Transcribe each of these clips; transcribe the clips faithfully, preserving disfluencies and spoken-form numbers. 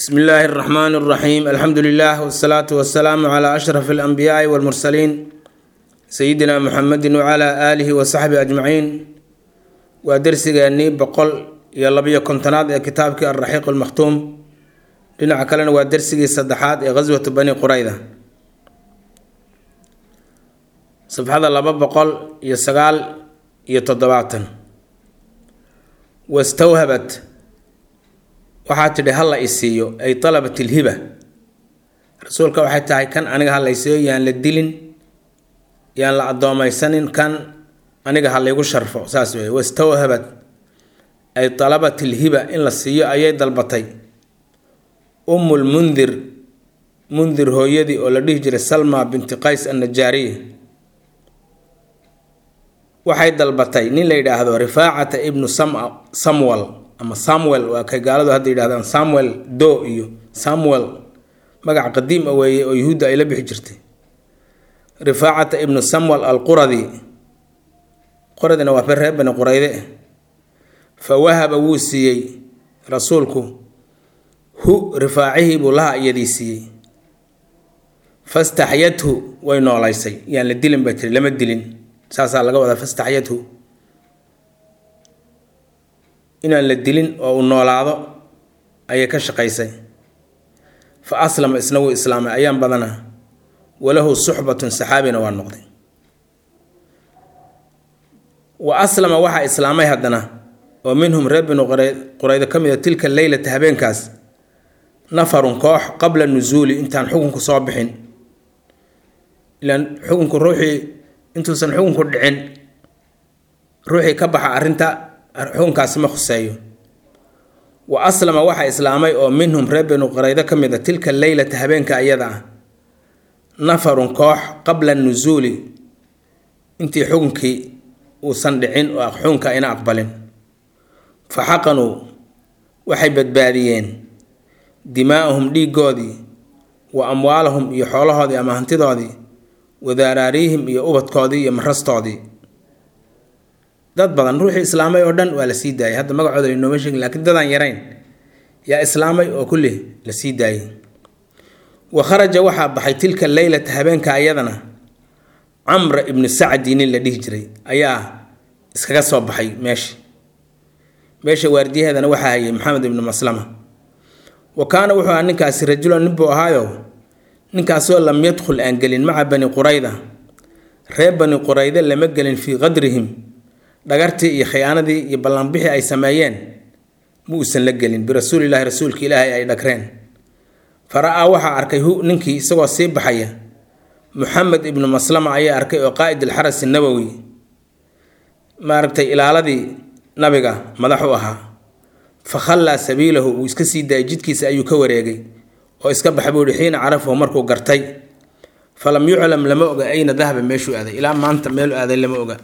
بسم الله الرحمن الرحيم الحمد لله والصلاة والسلام على أشرف الأنبياء والمرسلين سيدنا محمد وعلى آله وصحبه أجمعين ودرسيغاني بقول يلا بيا كنتناد كتابك الرحيق المختوم لنا عكلنا ودرسيغي صدحات غزوة بني قريظة سبحان الله بقول يسقال يتضباطن واستوهبت waxaa tidhi hal la isiiyo ay talabat ilhiba rasuulka waxay tahay kan aniga hal la isiiyo yaan la dilin yaan la adoomaysanin kan aniga hal igu sharfo saas weey wastawhabat ay talabat ilhiba in la siiyo ayay dalbatay ummul mundir mundir hooyadii oo la dhihi jiray salma binti qays an-najariya waxay dalbatay nin la yiraahdo rifaacata ibnu samwal ama Samuel waa kay gaaladu hadda yiraahdaan Samuel do iyo Samuel magac qadiim ah weeye oo yahuuda ay la bixi jirtay rifaacata ibn Samuel al-Quradi qoradina waa reer bani Qurayde fa wahaba wusiyay rasuulku hu rifaacihi bulaha yadiisiyay fastahyathu way noolaysay yaan la dilin ba tiri lama dilin saasa laga wada fastahyathu inaan la dilin oo uu noolaado ayay ka shaqaysay fa aslama isna wuu islaamay ayaan badana walahu suhbatun saxaabina waa noqday wa aslama waxa islaamay hadana oo minhum rabbinu qurayda kamida tilka leylata habeenkaas nafarun koox qabla nuzuuli intaan xukunku soo bixin ilaan xukunku ruuxi intuusan xukunku dhicin ruuxi ka baxa arinta xukunkaas ma khuseeyo wa aslama waxa islaamay oo minhum rabbinu qurayda kamida tilka leylata habeenka ayada nafarun koox qabla nuzuuli intii xukunkii uusan dhicin oo xukunka ina aqbalin fa xaqanu waxay badbaadiyeen dimaa'uhum dhiigoodii wa amwaalahum iyo xoolahoodii ama hantidoodii wadaaraarihim iyo ubadkoodii iyo marastoodii dad badan ruuxi islaamay oo dhan waa la sii daayay hadda magacooda inoo sheegin laakiin dadaan yarayn yaa islaamay oo kulli la sii daayay wa kharaja waxa baxay tilka leylata habeenka ayadana amr ibn sa'd nin la dhihi jiray ayaa iskaga soo baxay meesha meesha waardiyaheedana waxa hayay maxamed ibn maslama wa kaana wuxuu ninkaasi rajulan niboo ahaayo ninkaasoo lam yadkhul aan galin maca bani qurayda reer bani qurayda lama galin fi qadrihim dhagartii iyo khiyaanadii iyo ballanbixi ay sameeyeen muusan la gelin bi rasuulillahi rasuulka ilaahay ay dhagreen faraa waxa arkay hu ninkii isagoo sii baxaya muhammad ibn maslama ayaa arkay oo qaa'id al-haras an-nawawi maartay ilaaladii nabiga madax u ahaa fa khalla sabiilahu uu iska sii daay jidkiisa ayuu ka wareegay oo iska baxay xiina carafu markuu gartay falam yu'lam lama oga ayna dhahaba meeshu aaday ilaa maanta meel aaday lama oga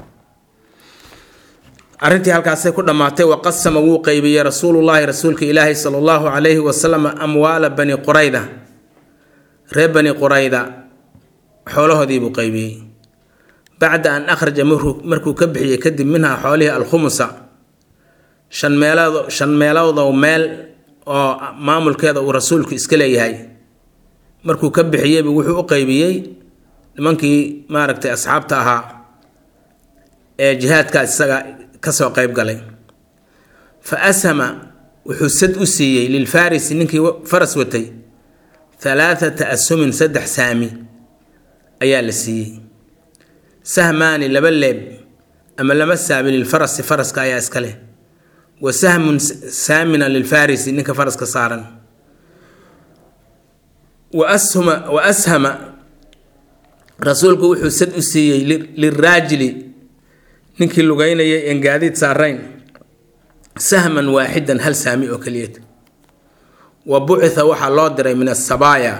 arintii halkaas ay ku dhamaatay wa qasama wuu qaybiyay rasuulullaahi rasuulka ilaahi sallallahu alayhi wa sallam amwaala bani qurayda reer bani qurayda xoolahoodii buu qaybiyay bacda an akhraja markuu ka bixiyay kadib minha xoolihi al-khumsa shan meelood shan meelood oo meel oo maamulkeeda uu rasuulku iska leeyahay markuu ka bixiyay wuxuu u qaybiyay nimankii maaragtay asxaabta ahaa ee jihaadka isaga kasoo qayb galay fa asama wuxuu sad u siiyay lil faris ninkii faras watay thalathata asmin saddex saami ayaa la siiyay sahmaani laba leeb ama lama saami lil faras faraska ayaa iska leh wa sahmun saamina lil faris ninka faraska saaran wa ashama wa ashama rasuulku wuxuu sad u siiyay lil raajili ninkii lugaynayay in gaadiid saarayn sahman waaxidan hal saami oo kaliya wa bu'itha waxa loo diray min as-sabaya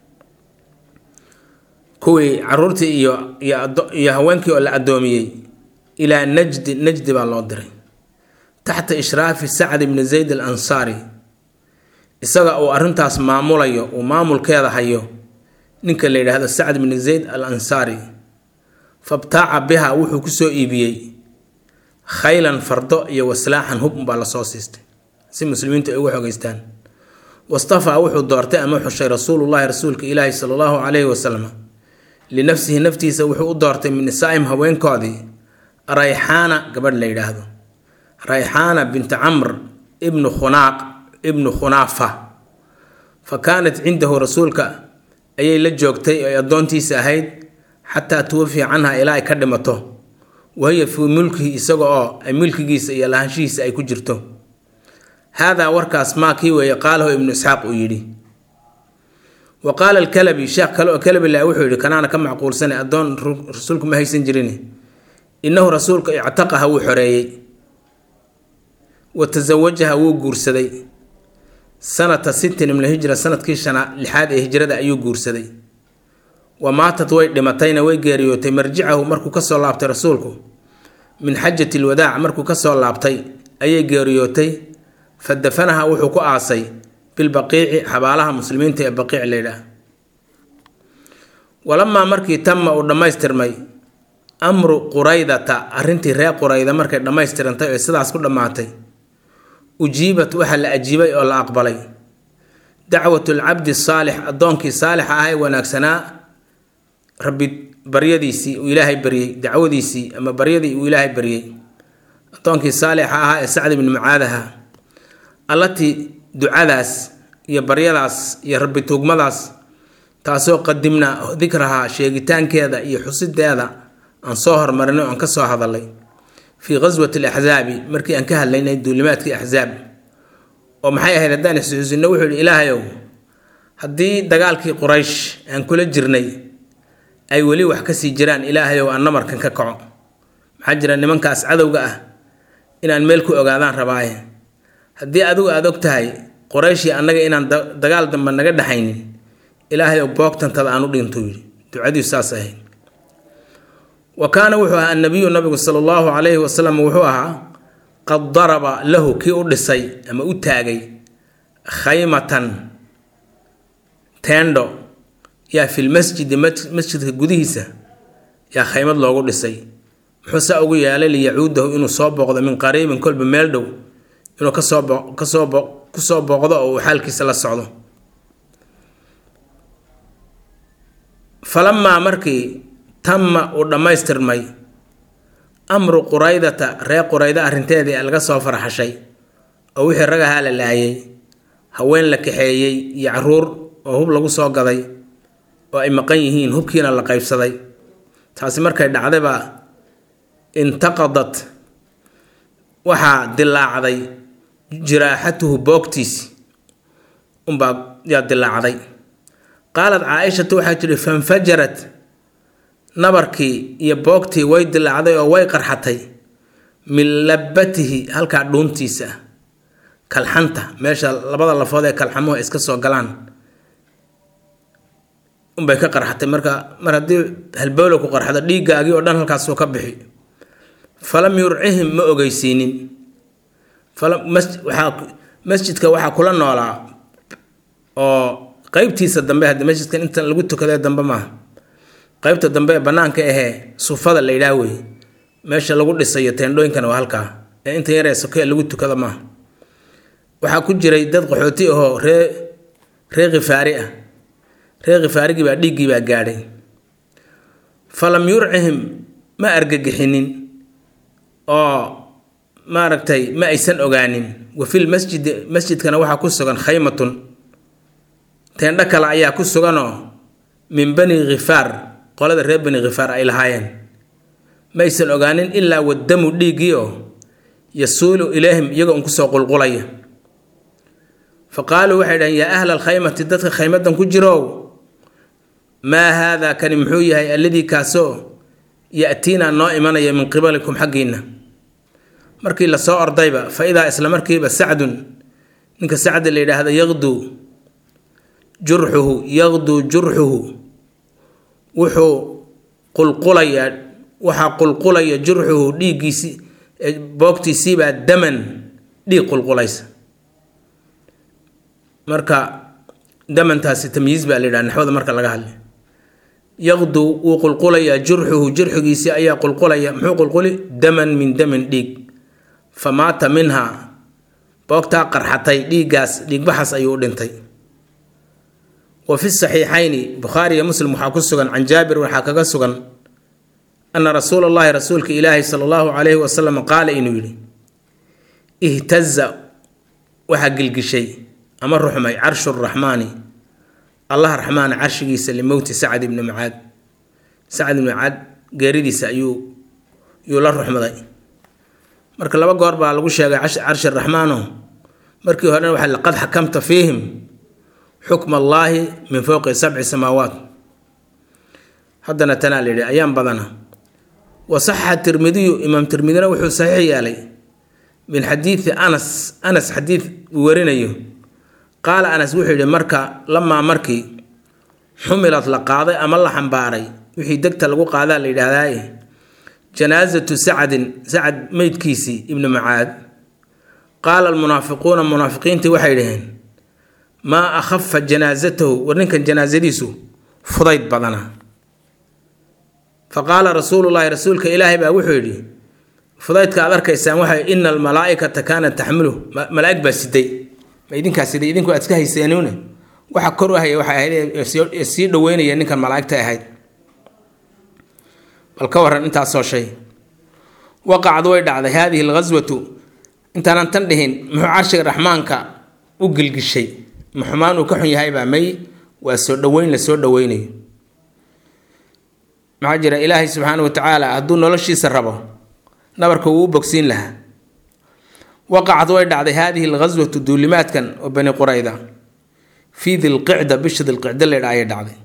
kuwii caruurtii iyo iyo haweenkii oo la adoomiyay ila najd najd baa loo diray taxta ishraafi sa'd ibn zayd al-ansari isaga oo arintaas maamulayo oo maamulkeeda hayo ninka la yiraahdo sa'd ibn zayd al-ansari fabtaaca biha wuxuu ku soo iibiyay khaylan fardo iyo waslaahan hub baa la soo siistay si muslimiintu ay ugu xogeystaan wastafaa wuxuu doortay ama xushay rasuulullaahi rasuulka ilaahi sala allahu calayhi wasalam linafsihi naftiisa wuxuu u doortay min nisaa'im haweenkoodii rayxaana gabadh la yidhaahdo rayxaana binta camr ibnu khunaaq ibnu khunaafa fa kaanat cindahu rasuulka ayay la joogtay ay addoontiisa ahayd xataa tuwafiya canha ilaa ay ka dhimato wahiya fii mulkihi isaga oo ay milkigiisa iyo lahaanshihiisa ay ku jirto haadaa warkaas maa kii weeye qaalahu ibnu isxaaq uu yidhi wa qaala alkalabi sheekh kale oo kalabi lah wuxuu yidhi kanaana ka macquulsanay addoon rasuulku ma haysan jirin innahu rasuulka ictaqaha wuu xoreeyey wa tasawajaha wuu guursaday sanata sittin min alhijra sanadkii shana lixaad ee hijrada ayuu guursaday wa maatad way dhimatayna way geeriyootay marjicahu markuu kasoo laabtay rasuulku min xajati lwadaac markuu kasoo laabtay ayay geeriyootay fa dafanaha wuxuu ku aasay bilbaqiici xabaalaha muslimiinta ee baqiic laydhaah walamaa markii tama uu dhammaystirmay amru quraydata arrintii reer qurayda markay dhammaystirantay oo sidaas ku dhammaatay ujiibat waxaa la ajiibay oo la aqbalay dacwatu lcabdi saalix addoonkii saalixa ah ee wanaagsanaa rabbi baryadiisii uu ilaahay baryey dacwadiisii ama baryadii uu ilaahay baryey addoonkii saalixa ahaa ee sacd ibni mucaadaha allatii ducadaas iyo baryadaas iyo rabbi tuugmadaas taasoo qadimna dikrahaa sheegitaankeeda iyo xusideeda aan soo hormarinay oo aan ka soo hadalay fii qaswati alaxsaabi markii aan ka hadlaynay duulimaadkii axsaab oo maxay ahayd haddaan isxuusino wuxuu yidhi ilaahayow haddii dagaalkii quraysh aan kula jirnay ay weli wax kasii jiraan ilaahayow aan namarkan ka kaco maxaa jira nimankaas cadowga ah inaan meel ku ogaadaan rabaaye haddii adigu aada og tahay qorayshii annaga inaan dagaal dambe naga dhaxaynin ilaahayow boogtantada aan u dhintuu yidhi ducadiisu saas ahayd wa kaana wuxuu ahaa annabiyu nabigu sala allahu calayhi wasalam wuxuu ahaa qad daraba lahu kii u dhisay ama u taagay khaymatan teendho yaa filmasjidi masjidka gudihiisa yaa khaymad loogu dhisay muxuu saa ugu yeelay liyacuudahu inuu soo booqdo min qariibin kolba meel dhow inuu kasoo kasoo kusoo booqdo oo uu xaalkiisa la socdo falamaa markii tama uu dhammaystirmay amru quraydata reer qurayda arrinteedii laga soo farxashay oo wixii ragahaa la laayay haween la kaxeeyey iyo caruur oo hub lagu soo gaday oo ay maqan yihiin hubkiina la qaybsaday taasi markay dhacdayba intaqadat waxaa dilaacday jiraaxatuhu boogtiisi unbaa yaa dilaacday qaalad caaishatu waxaa tidhi fanfajarat nabarkii iyo boogtii way dilaacday oo way qarxatay min labatihi halkaa dhuuntiisa kalxanta meesha labada lafood ee kalxamuhu iska soo galaan unbay ka qarxatay marka mar haddii halbowla ku qarxdo dhiiggaagii oo dhan halkaasuu ka bixi falam yurcihim ma ogeysiinin masjidka waxaa kula noolaa oo qeybtiisa dambe haddi masjidkan inta lagu tukadee dambe maaha qeybta dambe ee banaanka ahee sufada la yidhaah wey meesha lagu dhisayo teendhooyinkana waa halkaa ee inta yaree sokee lagu tukada maaha waxaa ku jiray dad qaxooti ahoo ree ree khifaari ah ree khifaarigii baa dhiiggii baa gaadhay falam yurcihim ma argagixinin oo maaragtay ma aysan ogaanin wa fil masjidi masjidkana waxaa ku sugan khaymatun teendho kale ayaa ku suganoo min bani khifaar qolada reer bani khifaar ay lahaayeen ma aysan ogaanin ilaa wadamu dhiiggii oo yasuulu ilayhim iyagoo un kusoo qulqulaya fa qaaluu waxay dhaheen yaa ahla alkhaymati dadka khaymadan ku jirow maa haadaa kani muxuu yahay alladii kaasoo ya'tiinaa noo imanaya min qibalikum xaggiinna markii lasoo ordayba fa idaa isla markiiba sacdun ninka sacda la yidhaahda yaqduu jurxuhu yaqduu jurxuhu wuxuu qulqulayaa waxaa qulqulaya jurxuhu dhiiggiisii boogtiisiibaa daman dhiig qulqulaysa marka damantaasi tamyiis baa la yidhaha naxwada marka laga hadlay yaqduu wuu qulqulayaa jurxuhu jurxigiisii ayaa qulqulaya muxuu qulquli daman min damin dhiig famaata minha boogtaa qarxatay dhiiggaas dhiigbaxas ayuu u dhintay. wa fi saxiixayni bukhaari iyo muslim waxaa ku sugan can jaabir waxaa kaga sugan ana rasuula allahi rasuulka ilaahi sala allahu calayhi wasalam qaala inuu yidhi ihtaza waxaa gilgishay ama ruxmay carshu raxmaani allah raxmaan carshigiisa limowti sacad ibni mucaad. sacad ibni mucaad geeridiisa ayuu yuu la ruxmaday. marka laba goor baa lagu sheegay carshi raxmaano. markii horena waxaa laqad xakamta fiihim xukma allaahi min fowqi sabci samaawaat. haddana tanaa la yidhi ayaan badana. wasaxa tirmidiyu imaam tirmidina wuxuu saxiix yeelay min xadiidi anas anas xadiid uu warinayo. qaala anas wuxuu yidhi marka lamaa markii xumilad la qaaday ama la xambaaray wixii degta lagu qaadaa la yidhaahdaaye janaasatu sacadin sacad meydkiisii ibni mucaad. qaala almunaafiquuna munaafiqiintii waxay dhaheen maa akhafa janaasatahu war ninkan janaasadiisu fudayd badana. fa qaala rasuulullaahi rasuulka ilaahay baa wuxuu yidhi fudaydka aad arkaysaan waxa ina almalaa'ikata kaanat taxmilu malaa'ig baa siday. ma idinkaa siday idinku aad iska hayseenuune waxa kor u haya waxay ahayd ee sii dhaweynaya ninkan malaa'igta ahayd. bal ka waran intaasoo shay. waqacad way dhacday haadihi alghaswatu intaanan tan dhihin muxuu carshiga raxmaanka u gilgishay maxumaan uu ka xun yahay baa may waa soo dhaweyn la soo dhaweynayo. maxaa jira ilaahay subxaana wa tacaala hadduu noloshiisa rabo nabarka wuu u bogsiin lahaa. waqacad way dhacday haadihi alghaswatu duulimaadkan oo bani qurayda fii dilqicda bisha dilqicda leedha ayay dhacday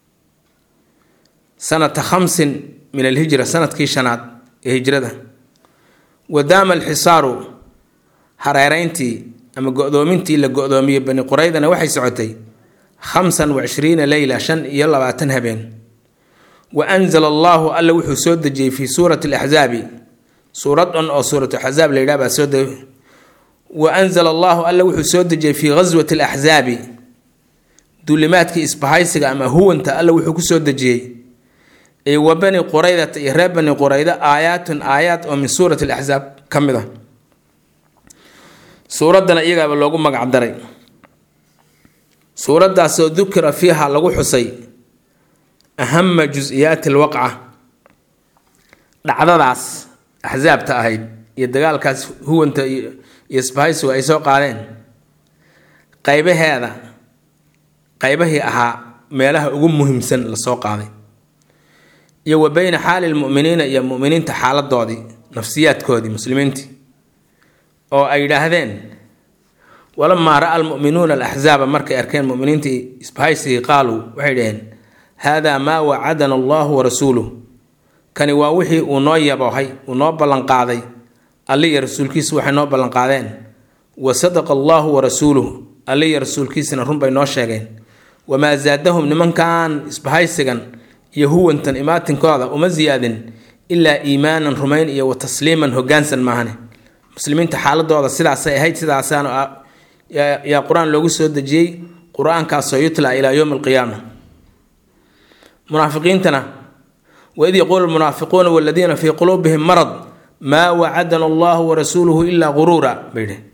sanata khamsin min alhijra sanadkii shanaad ee hijrada. wadaama alxisaaru hareereyntii ama go-doomintii la go-doomiyey bani quraydana waxay socotay khamsan wa cishriina leyla shan iyo labaatan habeen. wa anzala allaahu alla wuxuu soo dejiyey fii suurati alaxzaabi suurad dhan oo suuratu axzaab la yidhaha baa soo de wa anzala allaahu alla wuxuu soo dejiyey fii ghaswati alaxzaabi duulimaadkii isbahaysiga ama huwanta alla wuxuu ku soo dejiyey ee wa bani quraydata iyo reer bani qurayda aayaatun aayaad oo min suurati alaxzaab ka mid ah. suuraddana iyagaaba loogu magac daray. suuraddaasoo dukira fiiha lagu xusay ahama jus-iyaati alwaqca dhacdadaas axsaabta ahayd iyo dagaalkaas huwanta iyo isbahaysigu ay soo qaadeen qaybaheeda qaybahii ahaa meelaha ugu muhiimsan la soo qaaday iyo wa bayna xaali lmu'miniina iyo mu'miniinta xaaladoodii nafsiyaadkoodii muslimiintii oo ay yidhaahdeen walamaa ra'a almu'minuuna alaxzaaba markay arkeen mu'miniintii isbahaysigii qaaluu waxay dhaheen haadaa maa wacadana allahu warasuuluh kani waa wixii uu noo yaboohay uu noo ballanqaaday alli iyo rasuulkiisu waxay noo ballanqaadeen wa sadaqa allaahu warasuuluh alli iyo rasuulkiisina run bay noo sheegeen. wamaa zaadahum nimankan isbahaysigan iyo huwantan imaatinkooda uma siyaadin ilaa iimaanan rumayn iyo wa tasliiman hoggaansan maahane. muslimiinta xaaladooda sidaasay ahayd sidaasaana yaa qur-aan loogu soo dejiyey qur-aankaasoo yutlaa ilaa yowmi alqiyaama. munaafiqiintana waid yaquulu lmunaafiquuna waladiina fii quluubihim marad maa wacadana allahu warasuuluhu ilaa guruura bay dhehen.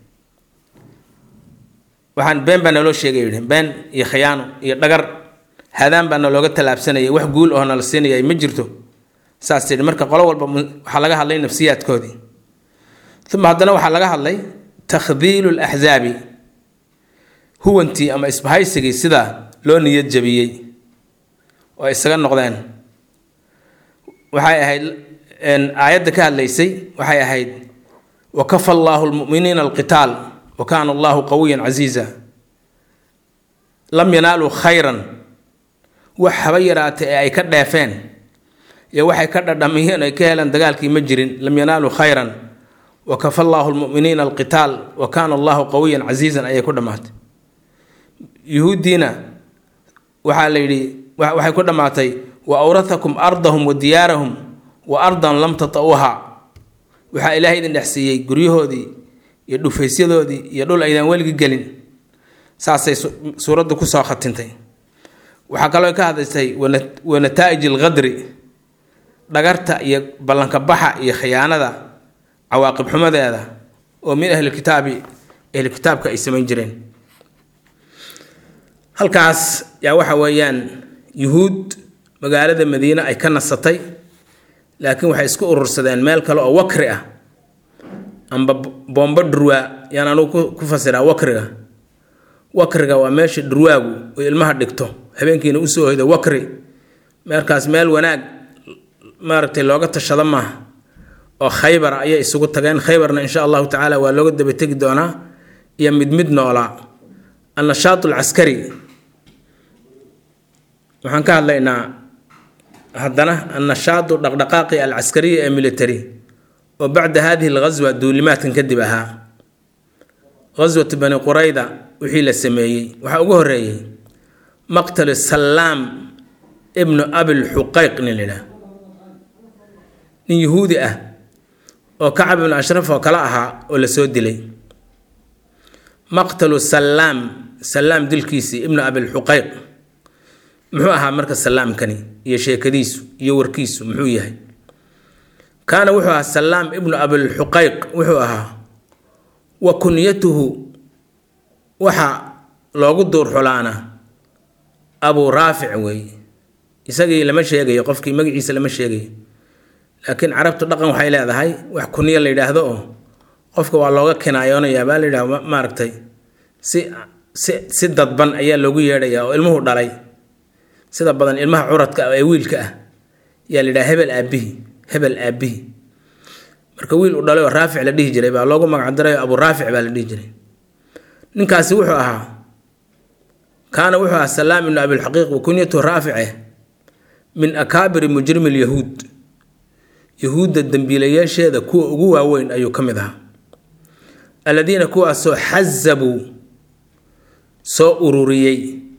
waxaan been baa naloo sheegay yidhi been iyo khiyaano iyo dhagar hadaan baa nalooga tallaabsanayay wax guul oo nala siinayay ma jirto saas tidhi. marka qolo walba waxaa laga hadlay nafsiyaadkoodii. uma haddana waxaa laga hadlay takhdiilu alaxzaabi huwantii ama isbahaysigii sidaa loo niyad jabiyey oo isaga noqdeen. waxay ahayd aayadda ka hadlaysay waxay ahayd wakafa allaahu lmu'miniina alqitaal wa kaana allahu qawiyan casiiza. lam yanaaluu khayran wax haba yaraatay ee ay ka dheefeen iyo waxay ka dhadhamiyeen ay ka heleen dagaalkii ma jirin. lam yanaaluu khayran wakafa allaahu lmu'miniina alqitaal wa kaana allahu qawiyan casiizan ayay ku dhammaatay. yuhuuddiina waxaa la yidhi waxay ku dhammaatay wa awrathakum ardahum wa diyaarahum wa ardan lam tata'uha waxaa ilaahay idin dhexsiiyey guryahoodii iyo dhufaysyadoodii iyo dhul aydan weligi gelin. saasay suuraddu kusoo khatintay. waxaa kaloo ka hadlaysay wa nataa'ij alqadri dhagarta iyo ballanka baxa iyo khiyaanada cawaaqib xumadeeda oo min ahli kitaabi ahli kitaabka ay samayn jireen. halkaas yaa waxa weeyaan yuhuud magaalada madiina ay ka nasatay, laakiin waxay isku urursadeen meel kale oo wakri ah amba boomba dhurwaa yaan anugu ku fasiraa wakriga. wakriga waa meesha dhurwaagu oo ilmaha dhigto habeenkiina u soo hoydo wakri. meelkaas meel wanaag maaragtay looga tashado maaha. oo khaybar ayay isugu tageen. khaybarna insha allahu tacaala waa looga daba tegi doonaa iyo mid mid noolaa. annashaat alcaskari waxaan ka hadlaynaa haddana annashaatu dhaqdhaqaaqi alcaskariya ee military oo bacda hadihi alghaswa duulimaadkan kadib ahaa. ghaswatu bani qurayda wixii la sameeyey waxaa ugu horeeyey maqtalu salaam ibnu abilxuqayq nin la yidhaah, nin yuhuudi ah oo kacab ibnu ashraf oo kale ahaa oo la soo dilay. maqtalu salaam, salaam dilkiisii ibnu abilxuqayq muxuu ahaa marka salaamkani iyo sheekadiisu iyo warkiisu muxuu yahay? kaana wuxuu ahaa salaam ibnu abilxuqayq wuxuu ahaa wa kunyatuhu waxa loogu duurxulaana abuu raafic weeye. isagii lama sheegayo, qofkii magaciisa lama sheegayo, laakiin carabtu dhaqan waxay leedahay wax kunyo la yidhaahdo oo qofka waa looga kinaayoonaya baa la yidhaha maaragtay si si si dadban ayaa loogu yeedhayaa oo ilmuhu dhalay. sida badan ilmaha curadka ee wiilka ah yaa la yidhaha hebel aabihi hebel aabihi. marka wiil u dhalay oo raafic la dhihi jiray baa loogu magac daray abuu raafic baa la dhihi jiray. ninkaasi wuxuu ahaa kaana wuxuu ahaa salaam ibnu abilxaqiiq wa kunyatu raafice min akaabiri mujrimi lyahuud, yahuudda dembiilayaasheeda kuwa ugu waaweyn ayuu ka mid ahaa. aladiina kuwaasoo xazabuu soo ururiyey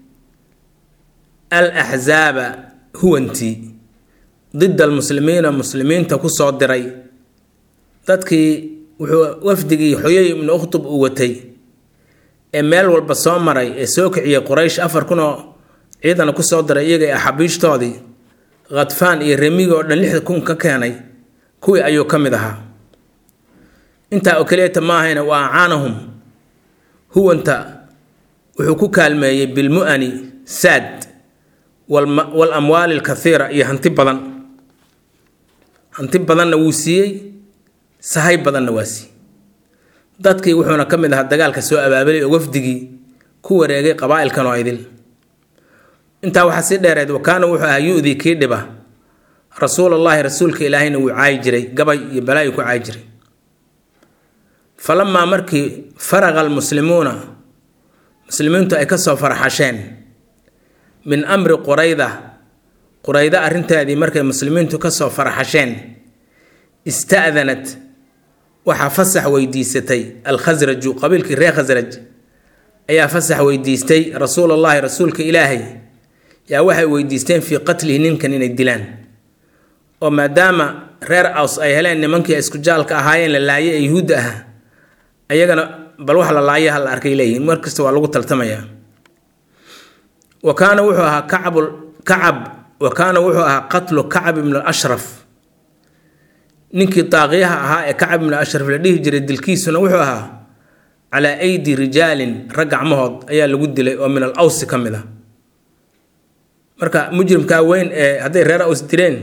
al axzaaba huwantii dida almuslimiina muslimiinta ku soo diray. dadkii wuxuu wafdigii xoyay ibnu ukhtub uu watay ee meel walba soo maray ee soo kiciyey quraysh afar kun oo ciidana ku soo diray iyaga ee axaabiishtoodii khadfaan iyo remiga oo dhan lixda kun ka keenay kuwii ayuu ka mid ahaa. intaa oo keliyata maahayna wa acaanahum huwanta wuxuu ku kaalmeeyey bilmu'ani saad wal amwaali alkathiira iyo hanti badan. hanti badanna wuu siiyey, sahay badanna waa siiyey. dadkii wuxuuna ka mid ahaa dagaalka soo abaabulay oo wafdigii ku wareegay qabaa'ilkan oo idil. intaa waxaa sii dheereed wakaana wuxuu ahaa yu-dii kii dhiba rasuulullaahi rasuulka ilaahayna wuu caayi jiray, gabay iyo balaayu ku caayi jiray. falamaa markii faraqa almuslimuuna muslimiintu ay ka soo farxasheen min amri qurayda qurayda arrinteedii markay muslimiintu ka soo farxasheen ista'danat waxaa fasax weydiisatay alkhasraju qabiilkii reer khasraj ayaa fasax weydiistay rasuulullaahi rasuulka ilaahay yaa waxay weydiisteen fii qatlihi ninkan inay dilaan. oo maadaama reer aws ay heleen nimankii isku jaalka ahaayeen la laayay ee yuhuudda ahaa, ayagana bal wax la laaya hal arkay leeyihiin, markasta waa lagu taltamayaa. wa kaana wuxuu ahaa kacbul kacab wa kaana wuxuu ahaa qatlu kacab ibnu ashraf, ninkii daaqiyaha ahaa ee kacab ibnu ashraf la dhihi jiray dilkiisuna wuxuu ahaa calaa aydi rijaalin rag gacmahood ayaa lagu dilay oo min al awsi ka mid ah. marka mujrimkaa weyn ee hadday reer aws dileen,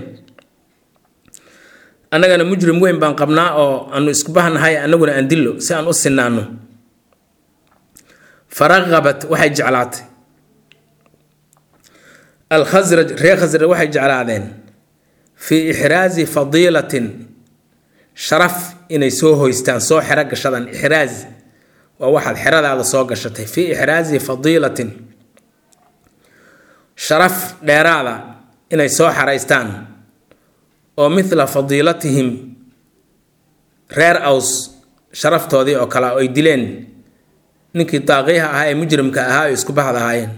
annagana mujrim weyn baan qabnaa oo aanu isku bahnahay, annaguna aan dillo si aan u sinaano. faraqabat waxay jeclaatay alkhasraj reer khasraj waxay jeclaadeen fii ixraazi fadiilatin sharaf inay soo hoystaan, soo xero gashadaan. ixraaz waa waxaad xeradaada soo gashatay. fii ixraazi fadiilatin sharaf dheeraada inay soo xaraystaan oo mithla fadiilatihim reer aws sharaftoodii oo kale ay dileen ninkii daaqiyaha ahaa ee mujrimka ahaa ay isku bahad ahaayeen.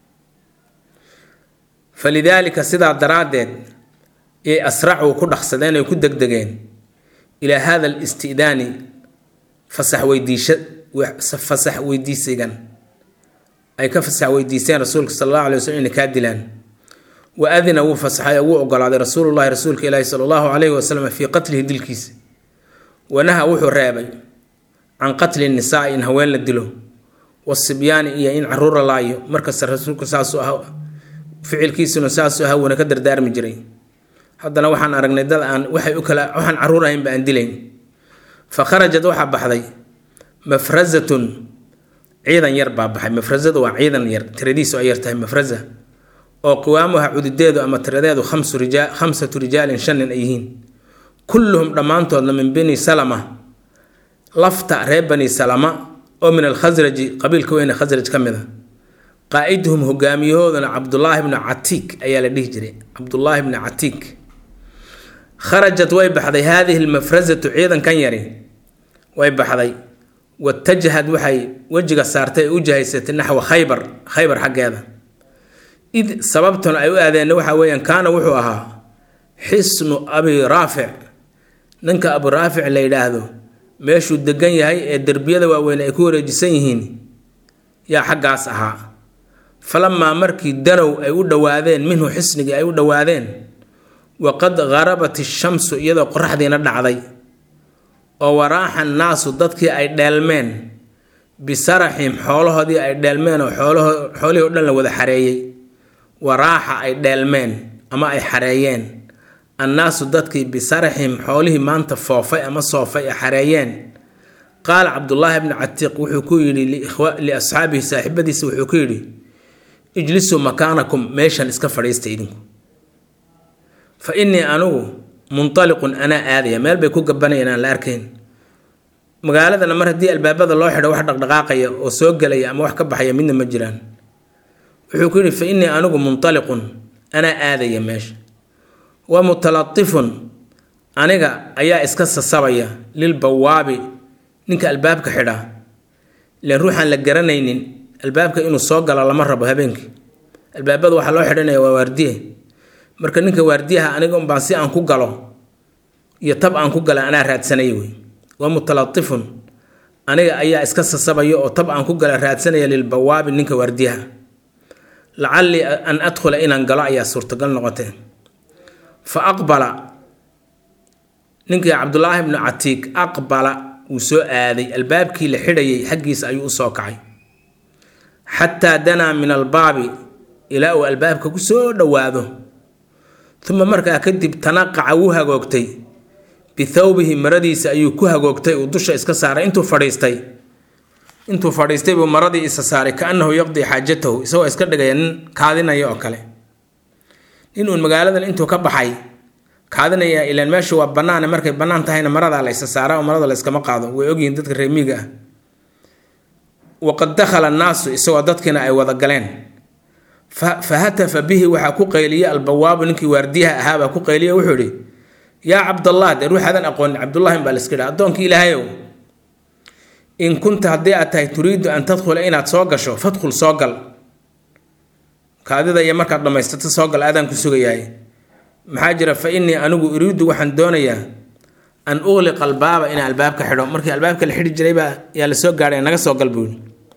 falidaalika sidaa daraaddeed yay asracuu ku dhaqsadeen ay ku degdegeen ilaa hada alisti'daani fasax weydiisha fasax weydiisigan ay ka fasax weydiiseen rasuulka sala allahu alay waslm inay kaa dilaan. wa adina wuu fasaxay oo wuu ogolaaday rasuulullahi rasuulka ilaahi sala allahu calayhi wasalam fii qatlihi dilkiisa. wanaha wuxuu reebay can qatli nisaa'i in haween la dilo wasibyaani iyo in caruura laayo markasta rasuulku saasuu ahaa ficilkiisuna saasuu ahaa wuuna ka dardaarmi jiray haddana waxaan aragnay dad aan waxay u kala waxaan caruur ahayn ba aan dilayn fa kharajad waxaa baxday mafrazatun ciidan yar baa baxay mafrazadu waa ciidan yar tiradiisu ay yar tahay mafraza oo qiwaamuha cududeedu ama tiradeedu khamsu rijaal khamsatu rijaalin shan nin ay yihiin kulluhum dhammaantoodna min bani salama lafta reer bani salama oo min alkhasraji qabiilka weyne khasraj ka mid a qaa'iduhum hogaamiyahoodana cabdullaahi bni catiik ayaa la dhihi jiray cabdullaahi bni catiik kharajat way baxday haadihi almafrazatu ciidankan yari way baxday watajahad waxay wejiga saartay u jahaysatay naxwa khaybar khaybar xaggeeda id sababtuna ay u aadeenna waxaa weeyaan kaana wuxuu ahaa xisnu abi raafic ninka abu raafic la yidhaahdo meeshuu degan yahay ee derbiyada waaweyn ay ku wareejisan yihiin yaa xaggaas ahaa falamaa markii danow ay u dhowaadeen minhu xisnigii ay u dhowaadeen waqad garabat ishamsu iyadoo qoraxdiina dhacday oo waraaxa naasu dadkii ay dheelmeen bisaraxim xoolahoodii ay dheelmeen oo xoolaho xoolihii oo dhan la wada xareeyey waraaxa ay dheelmeen ama ay xareeyeen annaasu dadkii bisaraxim xoolihii maanta foofay ama soofay ay xareeyeen qaala cabdullaahi bni catiiq wuxuu ku yidhi liasxaabihi saaxiibadiisa wuxuu ku yidhi ijlisuu makaanakum meeshan iska fadhiista idinku fa innii anugu muntaliqun anaa aadaya meel bay ku gabanayeen aan la arkayn magaaladana mar haddii albaabada loo xidho wax dhaqdhaqaaqaya oo soo gelaya ama wax ka baxaya midna ma jiraan wuxuu ku yidhi fa innii anigu muntaliqun anaa aadaya meesha wa mutalatifun aniga ayaa iska sasabaya lilbawaabi ninka albaabka xidha ilaan ruuxaan la garanaynin albaabka inuu soo galo lama rabo habeenkii albaabada waxaa loo xidhanaya waa waardiye marka ninka waardiyaha aniga unbaan si aan ku galo iyo tab aan ku gala anaa raadsanaya wey wa mutalatifun aniga ayaa iska sasabaya oo tab aan ku gala raadsanaya lilbawaabi ninka waardiyaha lacallii an adkhula inaan galo ayaa suurtagal noqotee fa aqbala ninkii cabdullaahi bnu catiik aqbala wuu soo aaday albaabkii la xidhayay xaggiisa ayuu u soo kacay xataa danaa min albaabi ilaa uu albaabka ku soo dhowaado uma markaa kadib tanaqaca wuu hagoogtay bithawbihi maradiisa ayuu ku hagoogtay uu dusha iska saaray intuu fadhiistay intuu fadhiistay buu maradii isa saaray kaannahu yaqdii xaajatahu isagoo iska dhigaya nin kaadinaya oo kale nin uun magaaladan intuu ka baxay kaadinaya ilaan meeshu waa banaane markay bannaan tahayna maradaa la isa saaraa oo marada la iskama qaado way ogyihiin dadka reemiga ah waqad dakhala annaasu isagoo dadkiina ay wada galeen fa hatafa bihi waxaa ku qayliyey albawaabu ninkii waardiyaha ahaabaa ku qayliye wuxuu idhi yaa cabdallah dee ruuxaadan aqoonin cabdullaahin baa la iska idhaa addoonkii ilaahayow in kunta haddii aad tahay turiidu an tadkhula inaad soo gasho fadkhul soo gal kaadida iyo markaad dhammaystato soo gal aadaan ku sugayahay maxaa jira fa innii anigu uriidu waxaan doonayaa an uqliqa albaaba inaan albaabka xidho markii albaabka la xidhi jiraybaa yaa la soo gaadhay naga soo gal buuli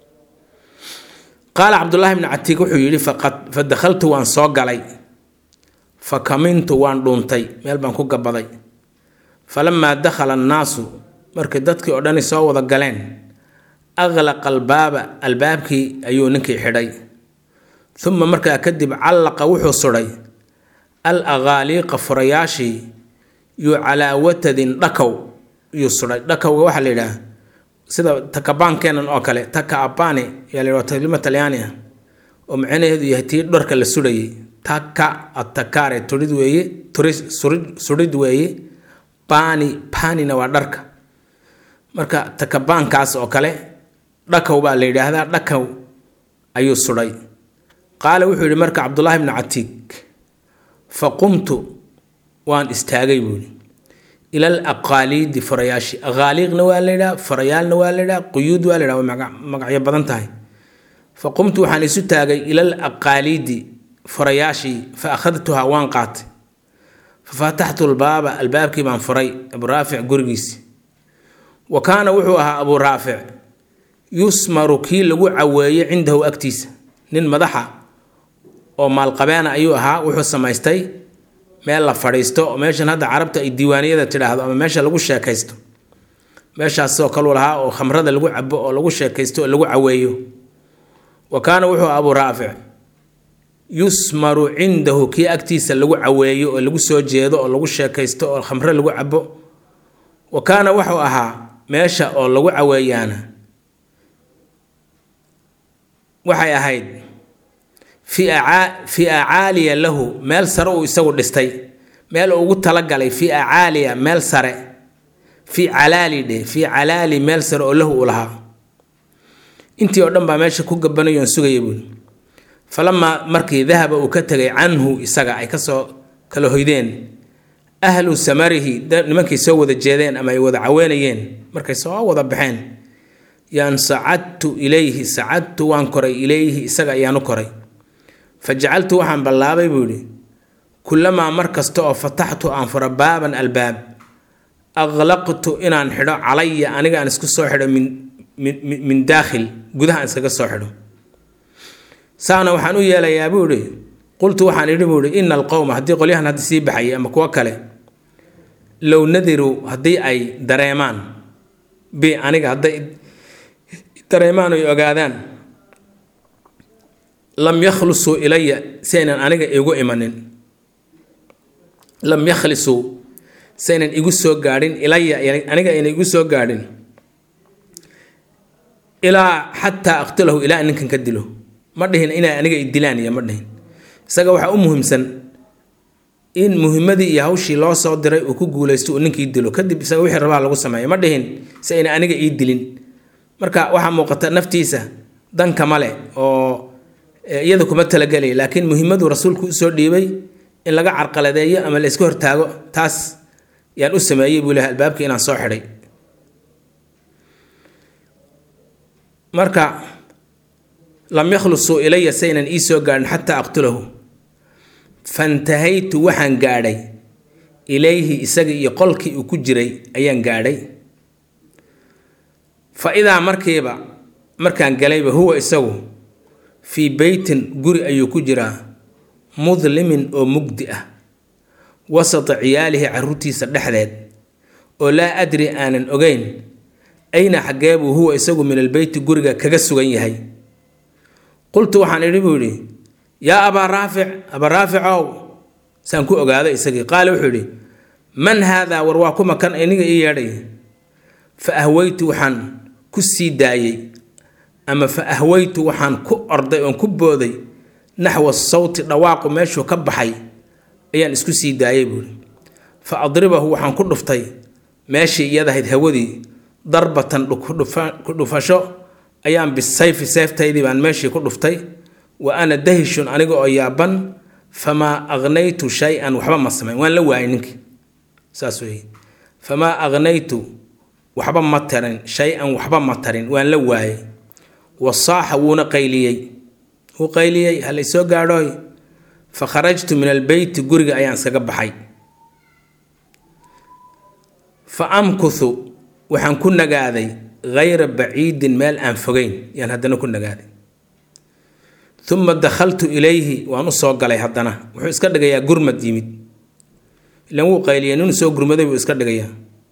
qaala cabdullaahi bni catiik wuxuu yidhi fa dakhaltu waan soo galay fa kamintu waan dhuuntay meel baan ku gabaday falamaa dakhala annaasu markii dadkii oo dhani soo wada galeen aqlaqa albaaba albaabkii ayuu ninkii xidhay uma markaa kadib callaqa wuxuu sudhay al aqaaliiqa furayaashii yuu calaa watadin dhakow yuu sudhay dhakowga waxaa la yidhaah sida takabaankeenan oo kale taka abani yaa la yidhaha kelima talyaani ah oo macnaheedu yahay tii dharka la sudhayay taka atakaare turid weeye turis surid surid weeye bani panina waa dharka marka takabaankaas oo kale dhakow baa la yidhaahdaa dhakow ayuu sudhay qaala wuxuu yidhi marka cabdullaahi bnu catiik fa qumtu waan istaagay buuli ila al aqaaliidi farayaashi aqaaliiqna waa la yidhaha farayaalna waa la yidhaha quyuud waa la yidhaha way magacyo badan tahay fa qumtu waxaan isu taagay ila al aqaaliidi farayaashii fa akhadtuhaa waan qaatay fa fataxtu albaaba albaabkii baan furay abu raafic gurigiisi wa kaana wuxuu ahaa abu raafic yusmaru kii lagu caweeyey cindahu agtiisa nin madaxa oo maalqabeena ayuu ahaa wuxuu samaystay meel la fadhiisto oo meeshan hadda carabta ay diiwaaniyada tidhaahdo ama meesha lagu sheekaysto meeshaasoo kaluu lahaa oo khamrada lagu cabo oo lagu sheekaysto oo lagu caweeyo. wa kaana wuxuu abuu raafic yusmaru cindahu kii agtiisa lagu caweeyo oo lagu soo jeedo oo lagu sheekaysto oo khamro lagu cabo. wa kaana wuxuu ahaa meesha oo lagu caweeyaana waxay ahayd fi acaaliya lahu meel sare uu isagu dhistay, meel ugu talagalay fi acaaliya meel sare, fi calaali dhe fi calaali meel sare oo lahu u lahaa. intii oo dhan baa meesha ku gabanayoon sugaya buuli. falamaa markii dahaba uu ka tegay canhu isaga ay kasoo kala hoydeen ahlu samarihi nimankii soo wada jeedeen ama ay wada caweynayeen, markay soo wada baxeen, yaan sacadtu ilayhi sacadtu waan koray ilayhi isaga ayaanu koray. fajacaltu waxaan ballaabay buu yidhi kullamaa mar kasta oo fataxtu aan fura baaban albaab aqlaqtu inaan xidho calaya aniga aan isku soo xidho min min daakhil gudaha aan iskaga soo xidho. saana waxaan u yeelayaa buu yidhi qultu waxaan idhi buu yidhi ina alqowma haddii qolyahan hadda sii baxayay ama kuwo kale low nadiruu haddii ay dareemaan bi aniga hadday dareemaan oy ogaadaan lam yakhlusuu ilaya saynan aniga igu imanin lam yakhlisuu saynan igu soo gaadhin ilaya aniga ayna igu soo gaadhin ilaa xataa aqtulahu ilaa ninkan ka dilo. ma dhihin inay aniga i dilaan iyo ma dhihin. isaga waxaa u muhiimsan in muhiimadii iyo hawshii loo soo diray uu ku guulaysto uu ninkii dilo, kadib isaga wixii rabaa lagu sameeyo. ma dhihin si ayna aniga ii dilin. marka waxaa muuqata naftiisa danka male oo iyada kuma talagelay, laakiin muhiimadu rasuulku usoo dhiibay in laga carqaladeeyo ama la iska hortaago, taas yaan u sameeyey buu leeyahay albaabkii inaan soo xidhay. marka lam yakhlusuu ilaya saynan ii soo gaadhin xataa aqtulahu. fantahaytu waxaan gaadhay ilayhi isaga iyo qolkii uu ku jiray ayaan gaadhay. fa idaa markiiba markaan galayba huwa isagu fii beytin guri ayuu ku jiraa mudlimin oo mugdi ah wasata ciyaalihi caruurtiisa dhexdeed oo laa adri aanan ogeyn ayna xaggeebuu huwa isagu min albeyti guriga kaga sugan yahay. qultu waxaan idhi buu yidhi yaa abaa raafic abaa raaficow saan ku ogaado isagii. qaale wuxuu yidhi man haadaa war waa kuma kan iniga ii yeedhay. fa ahwaytu waxaan ku sii daayey ama fa ahwaytu waxaan ku orday oon ku booday naxwa sawti dhawaaqu meeshuu ka baxay ayaan isku sii daayey buuri. fa adribahu waxaan ku dhuftay meeshii iyadahayd hawadii darbatan ku dhufasho ayaan bisayfi seeftaydii baan meeshii ku dhuftay. wa ana dahishun aniga oo yaaban famaa aqnaytu shay-an waxba ma samayn, waan la waayay ninkii. saas weeye famaa aqnaytu waxba ma tarin shay-an waxba ma tarin waan la waayay. wasaaxa wuuna qayliyey wuu qayliyey halay soo gaadhooy. fa kharajtu min albeyti guriga ayaan iskaga baxay. fa amkuthu waxaan ku nagaaday hayra baciidin meel aan fogeyn yaan haddana ku nagaaday. uma dakhaltu ilayhi waan u soo galay haddana. wuxuu iska dhigayaa gurmad yimid, ilan wuu qayliyey inuu soo gurmaday buu iska dhigayaa.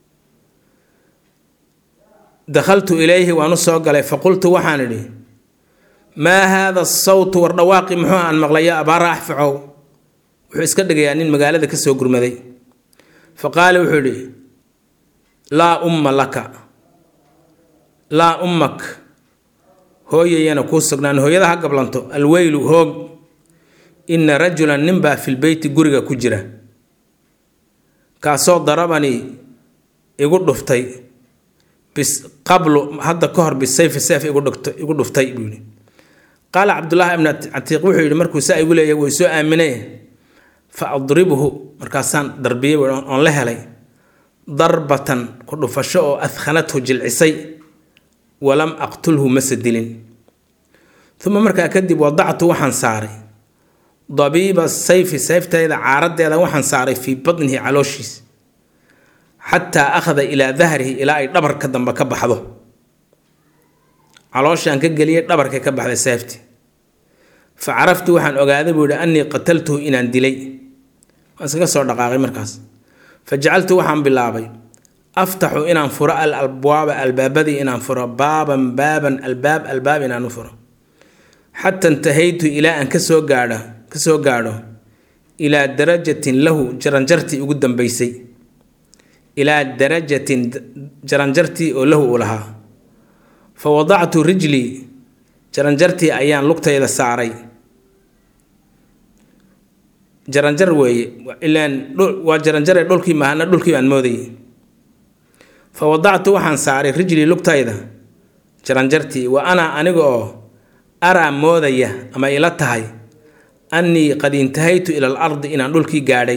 dakhaltu ilayhi waan u soo galay. faqultu waxaan idhi maa haada asawtu war dhawaaqi muxuu aan maqlaya abaa raaficow. wuxuu iska dhigayaa nin magaalada ka soo gurmaday. fa qaala wuxuu idhi laa umma laka laa ummak hooyayana kuu sugnaan, hooyada ha gablanto. alweylu hoog, ina rajulan ninbaa filbeyti guriga ku jira kaasoo darabanii igu dhuftay bis qablu hadda ka hor bisayfi seef igu dhugtay igu dhuftay buu yidhi. qaala cabdullaahi ibn catiiq wuxuu yidhi markuu saa igu leeyahay way soo aaminay. fa adribhu markaasaan darbiyey oon la helay darbatan ku dhufasho oo adkhanathu jilcisay walam aqtulhu mase dilin. uma markaa kadib wadactu waxaan saaray dabiiba sayfi sayftayda caaradeeda waxaan saaray fii badnihi calooshiis xataa akhada ilaa dahrihi ilaa ay dhabarka dambe ka baxdo. calooshaan ka geliyay dhabarkay ka baxday sayfti. fa caraftu waxaan ogaaday buu yidhi annii qataltuhu inaan dilay. waan iskaga soo dhaqaaqay markaas. fa jacaltu waxaan bilaabay aftaxu inaan furo al abwaaba albaabadii inaan furo baaban baaban albaab albaab inaan u furo xataa intahaytu ilaa aan kasoo gaadho kasoo gaadho ilaa darajatin lahu jaranjartii ugu dambaysay ilaa darajatin jaranjartii oo lahu u lahaa fa wadactu rijlii jaranjartii ayaan lugtayda saaray jaranjar weeye ilaan waa jaranjare dhulkii mahana dhulkii baan moodayay fa wadactu waxaan saaray rijlii lugtayda jaranjartii wa ana aniga oo araa moodaya ama ila tahay annii qad intahaytu ila alardi inaan dhulkii gaadhay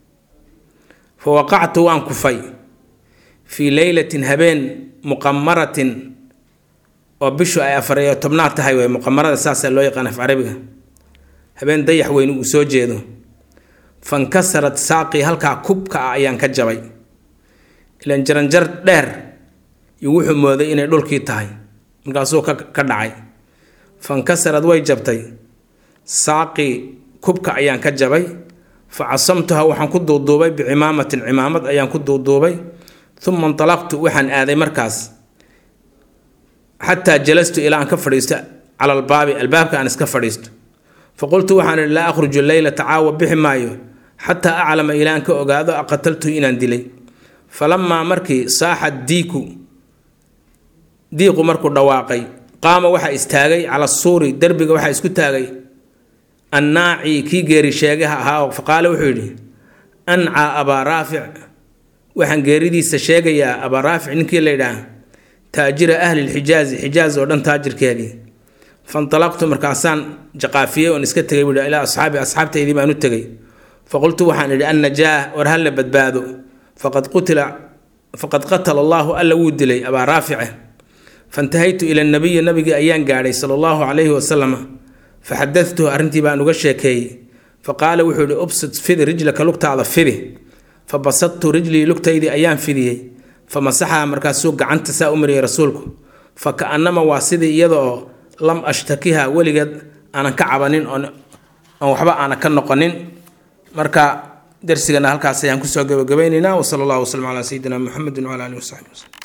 fa waqactu waan kufay fii leylatin habeen muqamaratin oo bishu ay afar iyo tobnaad tahay wey muqamarada saasaa loo yaqaan af carabiga habeen dayax weyn uu soo jeedo fankasarat saaqii halkaa kubka ah ayaan ka jabay ilaan jaranjar dheer iyo wuxuu mooday inay dhulkii tahay markaasuu ka ka dhacay fankasarad way jabtay saaqii kubka ayaan ka jabay fa casamtuha waxaan ku duuduubay bicimaamatin cimaamad ayaan ku duuduubay uma intalaqtu waxaan aaday markaas xataa jalastu ilaa aan ka fadhiisto cala albaabi albaabka aan iska fadhiisto faqultu waxaan idhi laa akhruju leylata caawa bixi maayo xataa aclama ilaa aan ka ogaado aqataltu inaan dilay falamaa markii saaxa diiku diiqu markuu dhawaaqay qaama waxaa istaagay cala suuri derbiga waxaa isku taagay annaaci kii geeri sheegaha ahaa faqaale wuxuu yidhi ancaa abaa raafic waxaan geeridiisa sheegayaa abaa raafic ninkii la yidhaah taajira ahli lxijaazi xijaaz oo dhan taajirkeedii fantalaqtu markaasaan jaqaafiyey oon iska tegay buuhi ilaa asxaabi asxaabtaydii baan u tegay faqultu waxaan idhi an najaah war halla badbaado faqad qutila faqad qatala allaahu alla wuu dilay abaa raafice fantahaytu ila nabiyi nabigii ayaan gaadhay sala allahu calayhi wasalam faxadatuhu arrintii baan uga sheekeeyey faqaala wuxuu yihi ubsid fidi rijlaka lugtaada fidi fabasadtu rijlii lugtaydii ayaan fidiyey famasaxaha markaasuu gacanta saa u mariyay rasuulku fa ka'annama waa sidii iyada oo lam ashtakiha weligeed aanan ka cabanin oon waxba aanan ka noqonin marka darsigana halkaas ayaan kusoo gabagabaynaynaa wasala allahu wasalam calaa sayidina muxamedin wala alihi wasaxbi wasalem